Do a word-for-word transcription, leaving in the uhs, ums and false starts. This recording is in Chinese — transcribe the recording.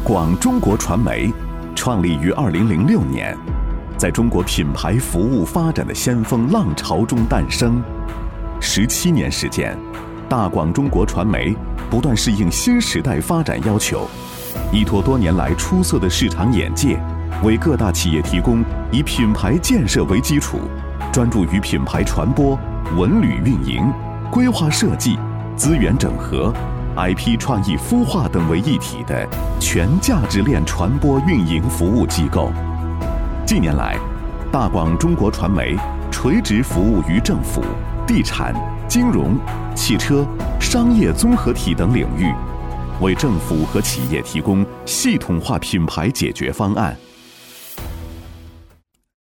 广中国传媒创立于二零零六年，在中国品牌服务发展的先锋浪潮中诞生。十七年时间，大广中国传媒不断适应新时代发展要求，依托多年来出色的市场眼界，为各大企业提供以品牌建设为基础，专注于品牌传播、文旅运营、规划设计、资源整合、I P 创意孵化等为一体的全价值链传播运营服务机构。近年来，大广中国传媒垂直服务于政府、地产、金融、汽车、商业综合体等领域，为政府和企业提供系统化品牌解决方案。